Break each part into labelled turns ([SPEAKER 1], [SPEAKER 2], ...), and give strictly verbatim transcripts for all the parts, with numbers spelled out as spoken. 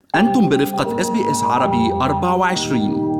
[SPEAKER 1] أنتم برفقة إس بي إس عربي أربعة وعشرين.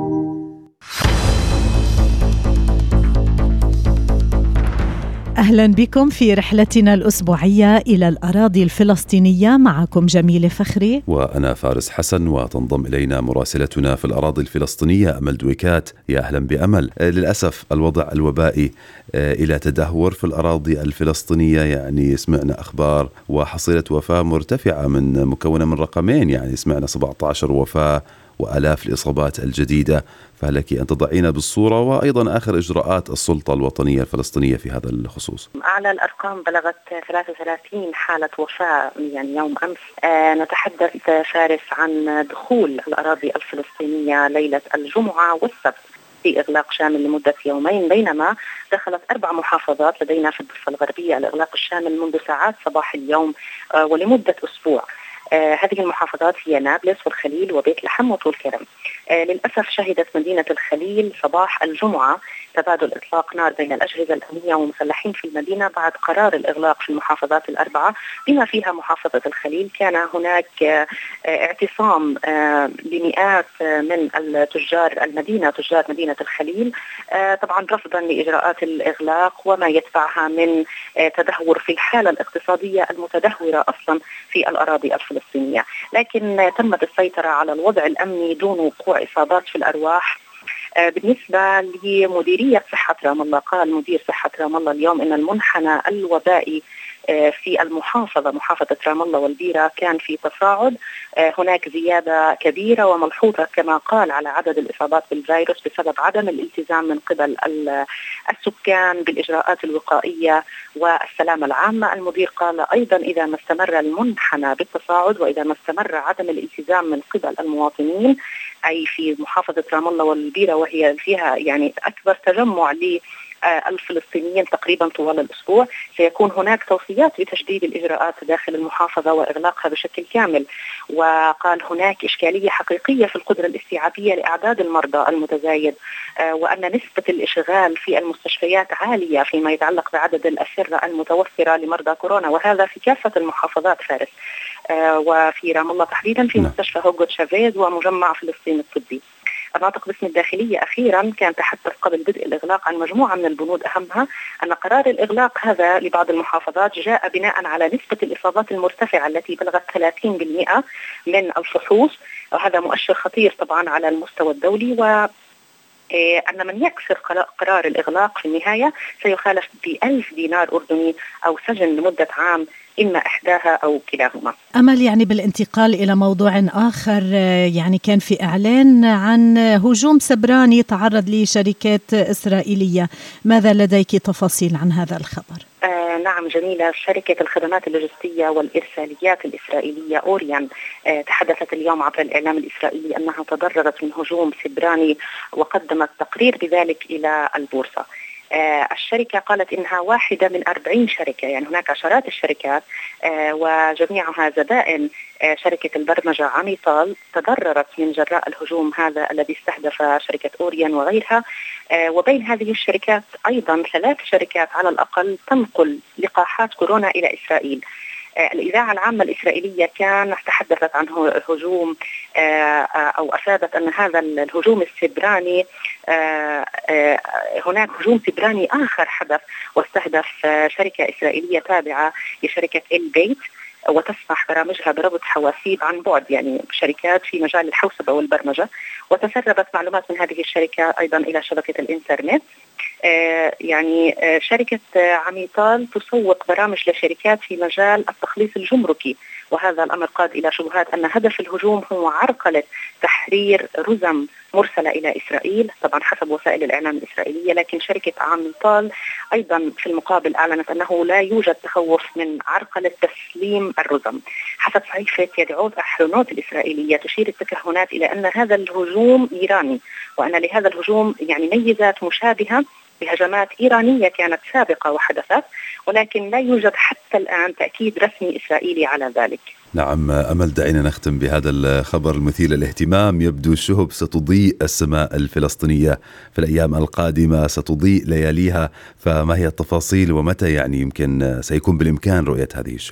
[SPEAKER 2] أهلا بكم في رحلتنا الأسبوعية إلى الأراضي الفلسطينية. معكم جميلة فخري
[SPEAKER 3] وأنا فارس حسن، وتنضم إلينا مراسلتنا في الأراضي الفلسطينية أمل دويكات. يا أهلا بأمل. للأسف الوضع الوبائي إلى تدهور في الأراضي الفلسطينية، يعني سمعنا أخبار وحصيلة وفاة مرتفعة من مكونة من رقمين، يعني سمعنا سبعة عشر وفاة وآلاف الإصابات الجديدة، فلك أن تضعينا بالصورة وأيضا آخر إجراءات السلطة الوطنية الفلسطينية في هذا الخصوص.
[SPEAKER 4] أعلى الأرقام بلغت ثلاثة وثلاثين حالة وفاة يعني يوم أمس. آه نتحدث فارس عن دخول الأراضي الفلسطينية ليلة الجمعة والسبت في إغلاق شامل لمدة يومين، بينما دخلت أربع محافظات لدينا في الضفة الغربية الإغلاق الشامل منذ ساعات صباح اليوم آه ولمدة أسبوع. آه هذه المحافظات هي نابلس والخليل وبيت لحم وطول كرم. آه للأسف شهدت مدينة الخليل صباح الجمعة تبادل إطلاق نار بين الأجهزة الأمنية والمسلحين في المدينة بعد قرار الإغلاق في المحافظات الأربعة بما فيها محافظة الخليل. كان هناك آه اعتصام آه بمئات آه من التجار المدينة تجار مدينة الخليل، آه طبعا رفضا لإجراءات الإغلاق وما يتبعها من آه تدهور في الحالة الاقتصادية المتدهورة أصلا في الأراضي الفلسطينية. لكن تمت السيطرة على الوضع الأمني دون وقوع إصابات في الأرواح. بالنسبة لمديرية صحة رام الله، قال مدير صحة رام الله اليوم أن المنحنى الوبائي في المحافظة محافظة رام الله والبيرة كان في تصاعد. هناك زيادة كبيرة وملحوظة كما قال على عدد الإصابات بالفيروس بسبب عدم الالتزام من قبل السكان بالإجراءات الوقائية والسلامة العامة. المدير قال أيضا إذا ما استمر المنحنى بالتصاعد وإذا ما استمر عدم الالتزام من قبل المواطنين، أي في محافظة رام الله والبيرة وهي فيها يعني أكبر تجمع ل الفلسطينيين تقريبا طوال الأسبوع، سيكون هناك توصيات بتشديد الإجراءات داخل المحافظة وإغلاقها بشكل كامل. وقال هناك إشكالية حقيقية في القدرة الاستيعابية لأعداد المرضى المتزايد، وأن نسبة الإشغال في المستشفيات عالية فيما يتعلق بعدد الأسرة المتوفرة لمرضى كورونا، وهذا في كافة المحافظات فارس، وفي رام الله تحديدا في مستشفى هوغو تشافيز ومجمع فلسطين الطبي. الناطق باسم الداخلية أخيرا كان تحدث قبل بدء الإغلاق عن مجموعة من البنود، أهمها أن قرار الإغلاق هذا لبعض المحافظات جاء بناء على نسبة الإصابات المرتفعة التي بلغت ثلاثين بالمئة من الفحوص، وهذا مؤشر خطير طبعا على المستوى الدولي، و أن من يكسر قرار الإغلاق في النهاية سيخالف بألف دينار أردني أو سجن لمدة عام، إما إحداها أو كلاهما.
[SPEAKER 2] أمل، يعني بالانتقال إلى موضوع آخر، يعني كان في إعلان عن هجوم سبراني تعرض لشركات إسرائيلية، ماذا لديك تفاصيل عن هذا الخبر؟
[SPEAKER 4] آه نعم جميلة. شركة الخدمات اللوجستية والإرساليات الإسرائيلية أوريان آه تحدثت اليوم عبر الإعلام الإسرائيلي أنها تضررت من هجوم سبراني وقدمت تقرير بذلك إلى البورصة. آه الشركة قالت إنها واحدة من أربعين شركة، يعني هناك عشرات الشركات آه وجميعها زبائن آه شركة البرمجة عميطال تضررت من جراء الهجوم هذا الذي استهدف شركة أوريان وغيرها. آه وبين هذه الشركات أيضا ثلاث شركات على الأقل تنقل لقاحات كورونا إلى إسرائيل. الإذاعة العامة الإسرائيلية كان تحدثت عن هجوم أو أفادت أن هذا الهجوم السبراني هناك هجوم سبراني آخر حدث واستهدف شركة إسرائيلية تابعة لشركة البيت وتسمح برامجها بربط حواسيب عن بعد، يعني شركات في مجال الحوسبة والبرمجة، وتسربت معلومات من هذه الشركة أيضا إلى شبكة الإنترنت. آه يعني آه شركة آه عميطال تسوق برامج لشركات في مجال التخليص الجمركي، وهذا الأمر قاد إلى شبهات أن هدف الهجوم هو عرقلة تحرير رزم مرسلة إلى إسرائيل، طبعا حسب وسائل الإعلام الإسرائيلية. لكن شركة عميطال أيضا في المقابل أعلنت أنه لا يوجد تخوف من عرقلة تسليم الرزم. حسب صحيفة يدعوت أحرنوت الإسرائيلية تشير التكهنات إلى أن هذا الهجوم إيراني، وأن لهذا الهجوم يعني ميزات مشابهة بهجمات إيرانية كانت سابقة وحدثت، ولكن لا يوجد حتى الآن تأكيد رسمي إسرائيلي على ذلك.
[SPEAKER 3] نعم أمل، دعينا نختم بهذا الخبر المثير للاهتمام. يبدو الشهب ستضيء السماء الفلسطينية في الأيام القادمة، ستضيء لياليها، فما هي التفاصيل ومتى يعني يمكن سيكون بالإمكان رؤية هذه الشهب؟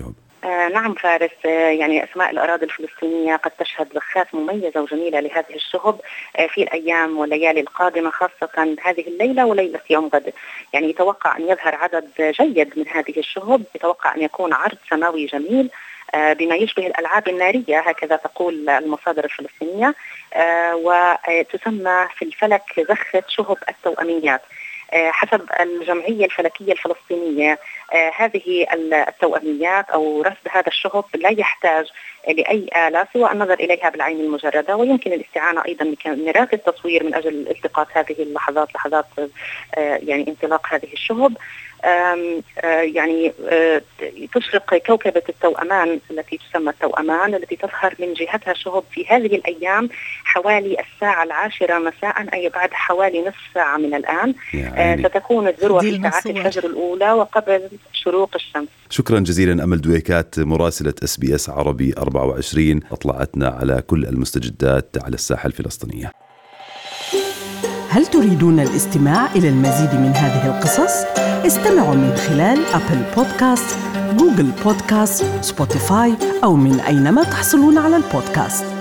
[SPEAKER 4] آه نعم فارس، آه يعني أسماء الأراضي الفلسطينية قد تشهد زخات مميزة وجميلة لهذه الشهب آه في الأيام والليالي القادمة، خاصة هذه الليلة وليلة يوم غد. يعني يتوقع أن يظهر عدد جيد من هذه الشهب، يتوقع أن يكون عرض سماوي جميل آه بما يشبه الألعاب النارية، هكذا تقول المصادر الفلسطينية، آه وتسمى في الفلك زخة شهب التوأميات. حسب الجمعية الفلكية الفلسطينية هذه التوأميات أو رصد هذا الشهب لا يحتاج لأي آلة سوى النظر إليها بالعين المجردة، ويمكن الاستعانة أيضا بكاميرات التصوير من أجل التقاط هذه اللحظات، لحظات يعني انطلاق هذه الشهب. يعني تشرق كوكبة التوأمان التي تسمى التوأمان، التي تظهر من جهتها شهب في هذه الأيام حوالي الساعة العاشرة مساء، أي بعد حوالي نصف ساعة من الآن. يعني ستكون الذروة في ساعات الفجر الأولى وقبل شروق الشمس.
[SPEAKER 3] شكرا جزيلا أمل دويكات، مراسلة اس بي اس عربي أربعة وعشرين، أطلعتنا على كل المستجدات على الساحة الفلسطينية.
[SPEAKER 5] هل تريدون الاستماع إلى المزيد من هذه القصص؟ استمعوا من خلال أبل بودكاست، جوجل بودكاست، سبوتيفاي أو من أينما تحصلون على البودكاست.